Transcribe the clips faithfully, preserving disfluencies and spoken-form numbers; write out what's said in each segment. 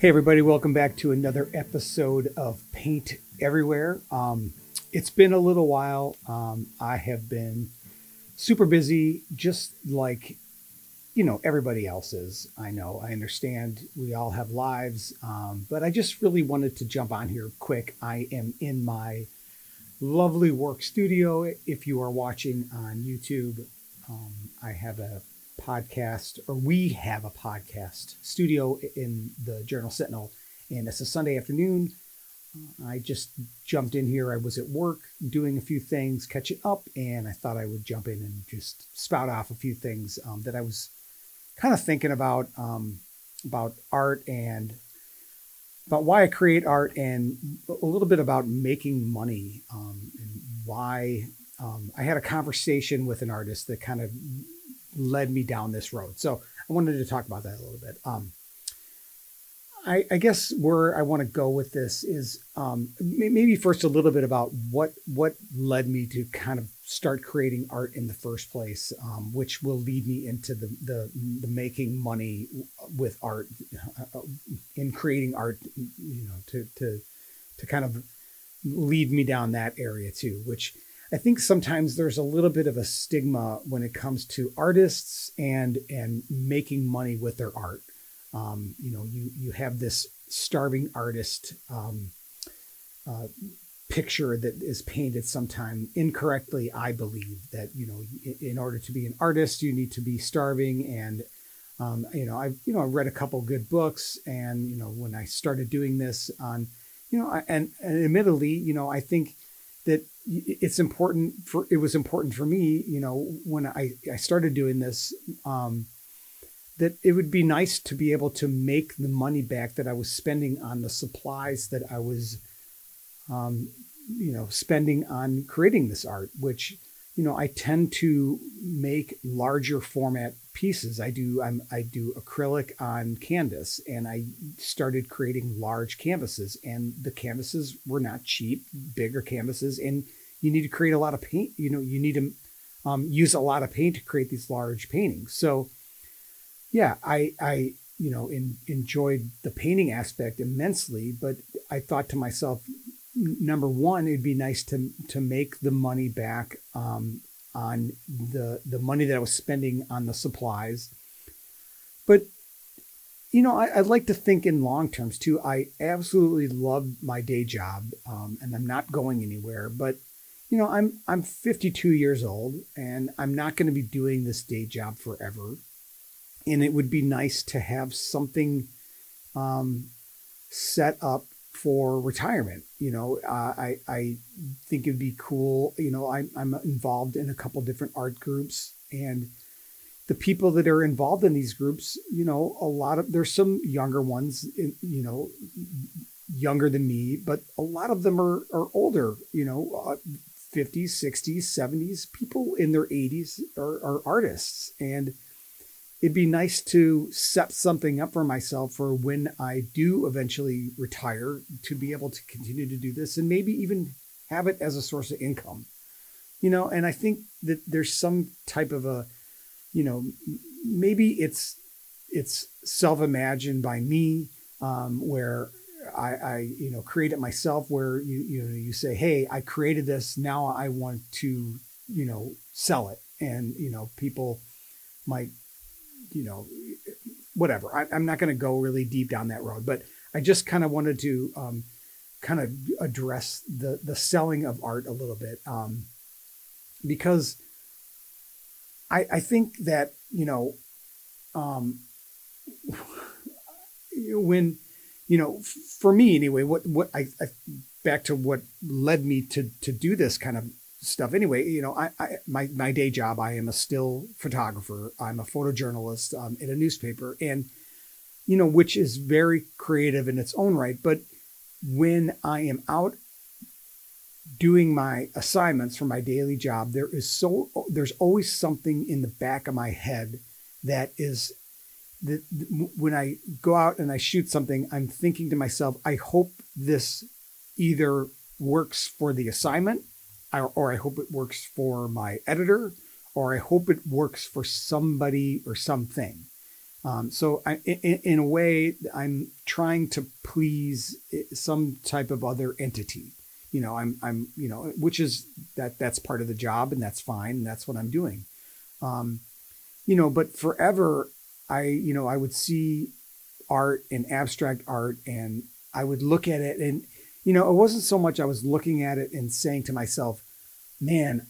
Hey everybody, welcome back to another episode of Paint Everywhere. Um, it's been a little while. Um, I have been super busy, just like, you know, everybody else is. I know, I understand we all have lives, um, but I just really wanted to jump on here quick. I am in my lovely work studio. If you are watching on YouTube, um, I have a podcast, or we have a podcast studio in the Journal Sentinel, and it's a Sunday afternoon. I just jumped in here. I was at work doing a few things, catching up, and I thought I would jump in and just spout off a few things um, that I was kind of thinking about, um, about art and about why I create art, and a little bit about making money, um, and why um, I had a conversation with an artist that kind of led me down this road. So I wanted to talk about that a little bit. Um, I, I guess where I want to go with this is um, maybe first a little bit about what what led me to kind of start creating art in the first place, um, which will lead me into the, the the making money with art, uh, in creating art, you know, to to to kind of lead me down that area too, which I think sometimes there's a little bit of a stigma when it comes to artists and and making money with their art. Um, you know, you you have this starving artist um, uh, picture that is painted sometime incorrectly. I believe that, you know, in, in order to be an artist, you need to be starving. And um, you know, I've you know I read a couple good books, and you know, when I started doing this on, you know, I, and, and admittedly, you know, I think that it's important for it was important for me, you know, when I I started doing this. Um, that it would be nice to be able to make the money back that I was spending on the supplies that I was, um, you know, spending on creating this art, which, you know, I tend to make larger format pieces. I do, I'm, I do acrylic on canvas, and I started creating large canvases, and the canvases were not cheap, bigger canvases. And you need to create a lot of paint, you know, you need to um, use a lot of paint to create these large paintings. So, yeah, I, I, you know, in, enjoyed the painting aspect immensely, but I thought to myself, number one, it'd be nice to to make the money back um, on the the money that I was spending on the supplies. But you know, I, I'd like to think in long terms too. I absolutely love my day job, um, and I'm not going anywhere. But you know, I'm I'm fifty-two years old, and I'm not going to be doing this day job forever. And it would be nice to have something um, set up for retirement. You know, uh, I I think it'd be cool. You know, I'm I'm involved in a couple different art groups, and the people that are involved in these groups, you know, a lot of there's some younger ones, in, you know, younger than me, but a lot of them are are older. You know, uh, fifties, sixties, seventies. People in their eighties are, are artists, and it'd be nice to set something up for myself for when I do eventually retire, to be able to continue to do this and maybe even have it as a source of income, you know. And I think that there's some type of a, you know, maybe it's, it's self-imagined by me, um, where I, I, you know, create it myself, where you, you know, you say, hey, I created this. Now I want to, you know, sell it. And, you know, people might, you know, whatever. I, I'm not going to go really deep down that road, but I just kind of wanted to um, kind of address the the selling of art a little bit, um, because I, I think that, you know, um, when, you know, for me anyway, what what I, I back to what led me to to do this kind of stuff anyway. You know, I, I my my day job, I am a still photographer. I'm a photojournalist um, in a newspaper, and you know, which is very creative in its own right. But when I am out doing my assignments for my daily job, there is so there's always something in the back of my head that is that when I go out and I shoot something, I'm thinking to myself, I hope this either works for the assignment, or I hope it works for my editor, or I hope it works for somebody or something. Um, so I, in, in a way, I'm trying to please some type of other entity. You know, I'm, I'm, you know, which is that that's part of the job, and that's fine. And that's what I'm doing. Um, you know, but forever, I, you know, I would see art and abstract art, and I would look at it, and, you know, it wasn't so much I was looking at it and saying to myself, man,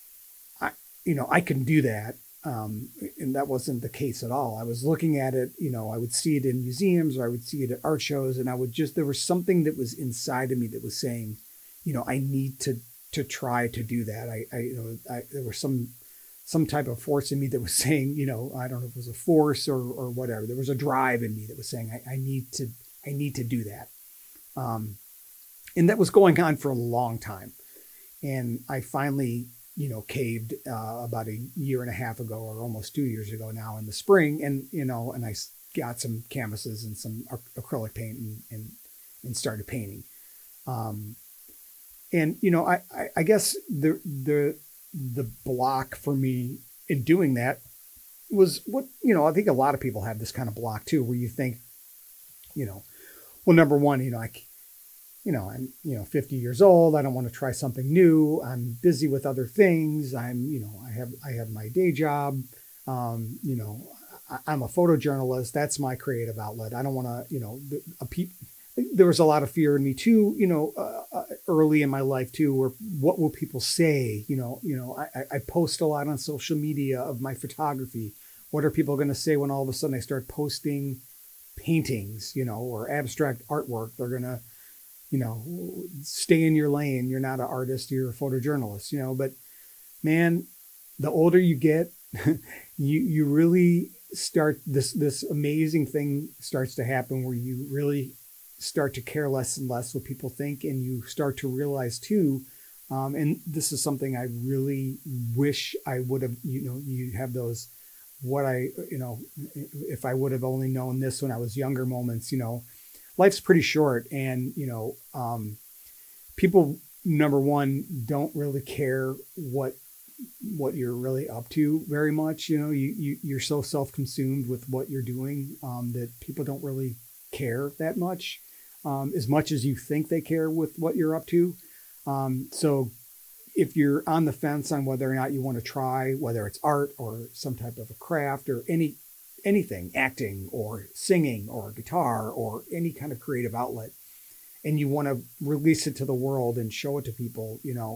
I, you know, I can do that. Um, and that wasn't the case at all. I was looking at it, you know, I would see it in museums, or I would see it at art shows, and I would just, there was something that was inside of me that was saying, you know, I need to, to try to do that. I, I you know, I, there was some, some type of force in me that was saying, you know, I don't know if it was a force or, or whatever. There was a drive in me that was saying, I, I need to, I need to do that. Um, and that was going on for a long time. And I finally, you know, caved uh, about a year and a half ago, or almost two years ago now in the spring. And, you know, and I got some canvases and some ac- acrylic paint, and, and, and started painting. Um, and, you know, I, I, I guess the, the, the block for me in doing that was what, you know, I think a lot of people have this kind of block too, where you think, you know, well, number one, you know, I, you know, I'm, you know, fifty years old. I don't want to try something new. I'm busy with other things. I'm, you know, I have, I have my day job. Um, you know, I, I'm a photojournalist. That's my creative outlet. I don't want to, you know, a pe- there was a lot of fear in me too, you know, uh, uh, early in my life too, where what will people say? You know, you know, I, I post a lot on social media of my photography. What are people going to say when all of a sudden I start posting paintings, you know, or abstract artwork? They're going to, you know, stay in your lane. You're not an artist, you're a photojournalist, you know, but man, the older you get, you, you really start this, this amazing thing starts to happen where you really start to care less and less what people think. And you start to realize too, um, and this is something I really wish I would have, you know, you have those, what I, you know, if I would have only known this when I was younger moments, you know, life's pretty short. And, you know, um, people, number one, don't really care what, what you're really up to very much. You know, you, you you're so self-consumed with what you're doing, um, that people don't really care that much, um, as much as you think they care with what you're up to. Um, so if you're on the fence on whether or not you want to try, whether it's art or some type of a craft or any, anything, acting or singing or guitar or any kind of creative outlet, and you want to release it to the world and show it to people, you know,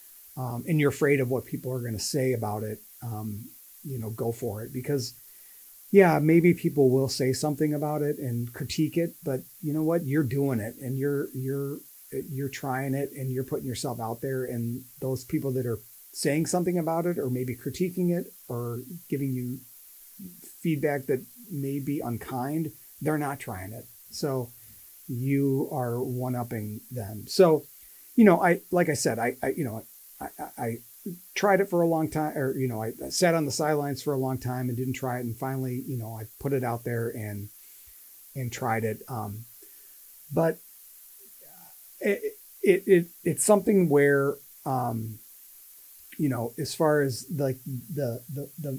um, and you're afraid of what people are going to say about it, um, you know, go for it. Because yeah, maybe people will say something about it and critique it, but you know what? You're doing it, and you're, you're, you're trying it, and you're putting yourself out there. And those people that are saying something about it, or maybe critiquing it, or giving you feedback that may be unkind, they're not trying it. So you are one-upping them. So, you know, I, like I said, I, I you know, I, I tried it for a long time, or, you know, I sat on the sidelines for a long time and didn't try it. And finally, you know, I put it out there and, and tried it. Um, but it, it, it, it's something where, um, you know, as far as like the, the, the,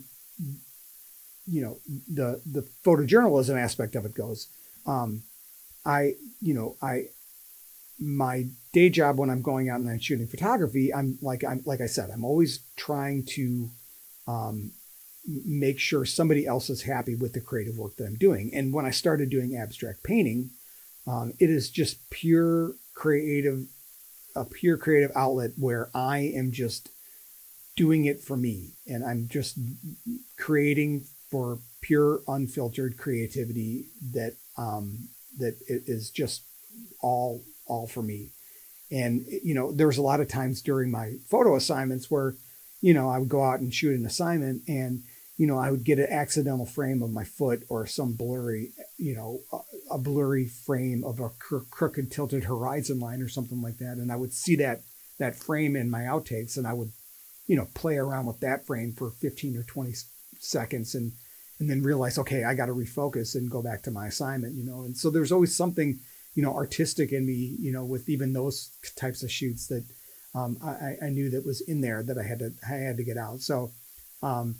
you know, the, the photojournalism aspect of it goes, um, I, you know, I, my day job when I'm going out and I'm shooting photography, I'm like, I'm, like I said, I'm always trying to, um, make sure somebody else is happy with the creative work that I'm doing. And when I started doing abstract painting, um, it is just pure creative, a pure creative outlet where I am just doing it for me. And I'm just creating for pure unfiltered creativity that, um, that is just all, all for me. And, you know, there was a lot of times during my photo assignments where, you know, I would go out and shoot an assignment and, you know, I would get an accidental frame of my foot or some blurry, you know, a, a blurry frame of a cro- crooked tilted horizon line or something like that. And I would see that, that frame in my outtakes, and I would, you know, play around with that frame for fifteen or twenty seconds and, and then realize, okay, I got to refocus and go back to my assignment, you know? And so there's always something, you know, artistic in me, you know, with even those types of shoots that um, I, I knew that was in there that I had to, I had to get out. So, um,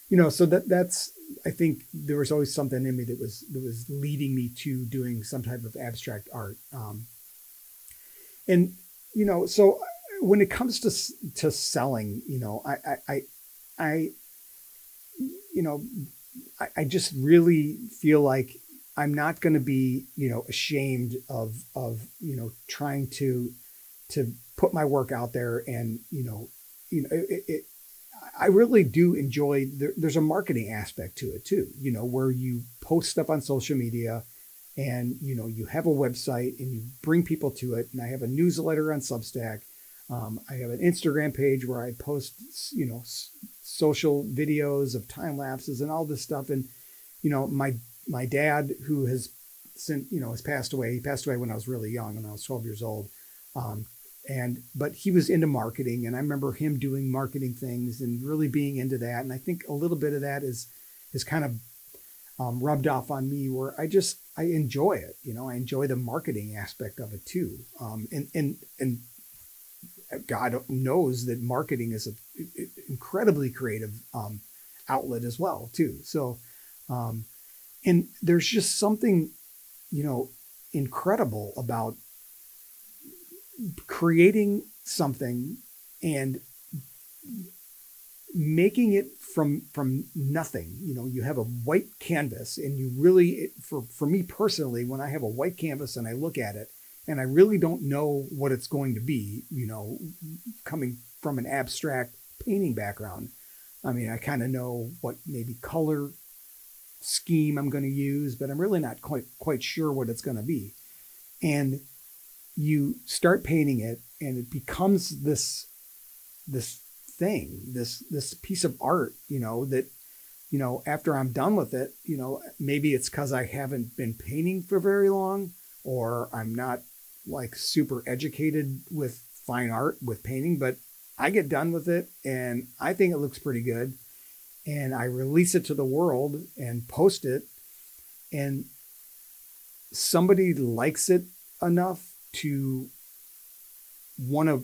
you know, so that that's, I think there was always something in me that was, that was leading me to doing some type of abstract art. Um, and, you know, so when it comes to, to selling, you know, I, I, I, I you know, I, I just really feel like I'm not going to be, you know, ashamed of, of, you know, trying to, to put my work out there. And, you know, you know, it, it I really do enjoy, there, there's a marketing aspect to it too, you know, where you post stuff on social media and, you know, you have a website and you bring people to it. And I have a newsletter on Substack. Um, I have an Instagram page where I post, you know, s- social videos of time lapses and all this stuff. And, you know, my, my dad, who has since, you know, has passed away. He passed away when I was really young, when I was twelve years old. Um, and, but he was into marketing, and I remember him doing marketing things and really being into that. And I think a little bit of that is, is kind of um, rubbed off on me, where I just, I enjoy it. You know, I enjoy the marketing aspect of it too. Um, and, and, and God knows that marketing is an incredibly creative um, outlet as well too. So, um, and there's just something, you know, incredible about creating something and making it from from nothing. You know, you have a white canvas, and you really, for for me personally, when I have a white canvas and I look at it and I really don't know what it's going to be, you know, coming from an abstract painting background. I mean, I kind of know what maybe color scheme I'm going to use, but I'm really not quite quite sure what it's going to be. And you start painting it, and it becomes this this thing, this this piece of art, you know, that, you know, after I'm done with it, you know, maybe it's because I haven't been painting for very long, or I'm not like super educated with fine art, with painting, but I get done with it and I think it looks pretty good. And I release it to the world and post it, and somebody likes it enough to want to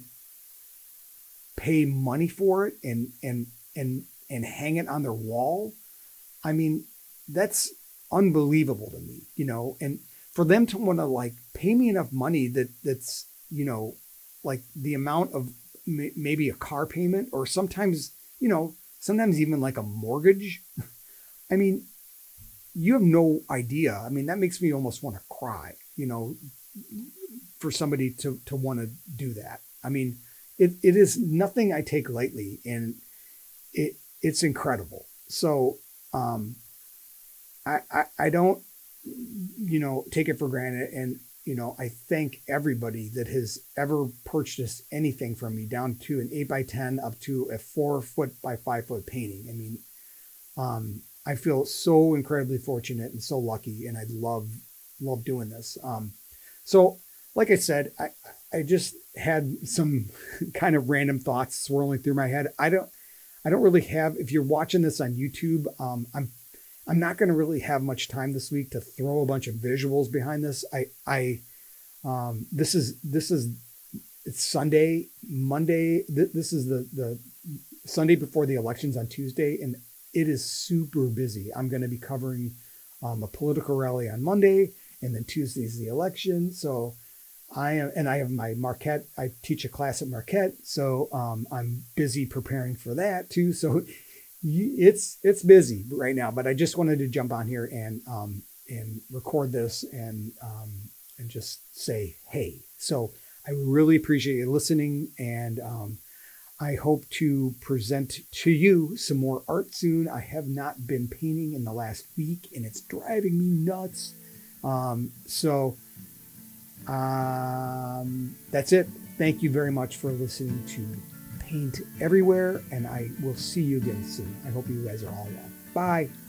pay money for it and and and and hang it on their wall. I mean, that's unbelievable to me, you know. And for them to want to like pay me enough money that that's, you know, like the amount of m- maybe a car payment, or sometimes, you know, sometimes even like a mortgage. I mean, you have no idea. I mean, that makes me almost want to cry, you know, for somebody to to want to do that. I mean, it, it is nothing I take lightly, and it it's incredible. So um, I, I I don't, you know, take it for granted, and you know, I thank everybody that has ever purchased anything from me, down to an eight by ten up to a four foot by five foot painting. I mean, um, I feel so incredibly fortunate and so lucky, and I love love doing this. Um, so, like I said, I I just had some kind of random thoughts swirling through my head. I don't I don't really have. If you're watching this on YouTube, um, I'm I'm not going to really have much time this week to throw a bunch of visuals behind this. I I um, this is this is it's Sunday, Monday. Th- this is the the Sunday before the elections on Tuesday, and it is super busy. I'm going to be covering um, a political rally on Monday, and then Tuesday is the election. So I am, and I have my Marquette. I teach a class at Marquette, so um, I'm busy preparing for that too. So it's it's busy right now. But I just wanted to jump on here and um, and record this and um, and just say hey. So I really appreciate you listening, and um, I hope to present to you some more art soon. I have not been painting in the last week, and it's driving me nuts. Um, so um, that's it. Thank you very much for listening to Paint Everywhere, and I will see you again soon. I hope you guys are all well. Bye.